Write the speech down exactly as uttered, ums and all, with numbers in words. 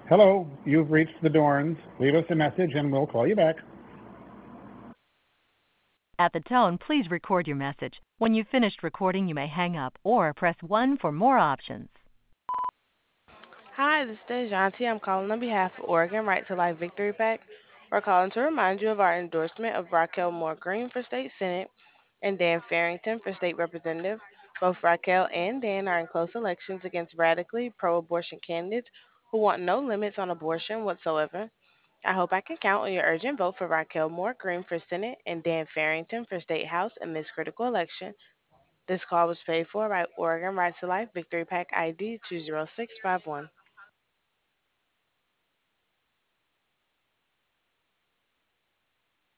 Hello, you've reached the Dorns. Leave us a message and we'll call you back. At the tone, please record your message. When you've finished recording, you may hang up or press one for more options. Hi, this is Dejanti. I'm calling on behalf of Oregon Right to Life Victory Pack. We're calling to remind you of our endorsement of Raquel Moore Green for State Senate and Dan Farrington for State Representative. Both Raquel and Dan are in close elections against radically pro abortion candidates who want no limits on abortion whatsoever. I hope I can count on your urgent vote for Raquel Moore Green for Senate and Dan Farrington for State House in this critical election. This call was paid for by Oregon Right to Life Victory Pack I D two zero six five one.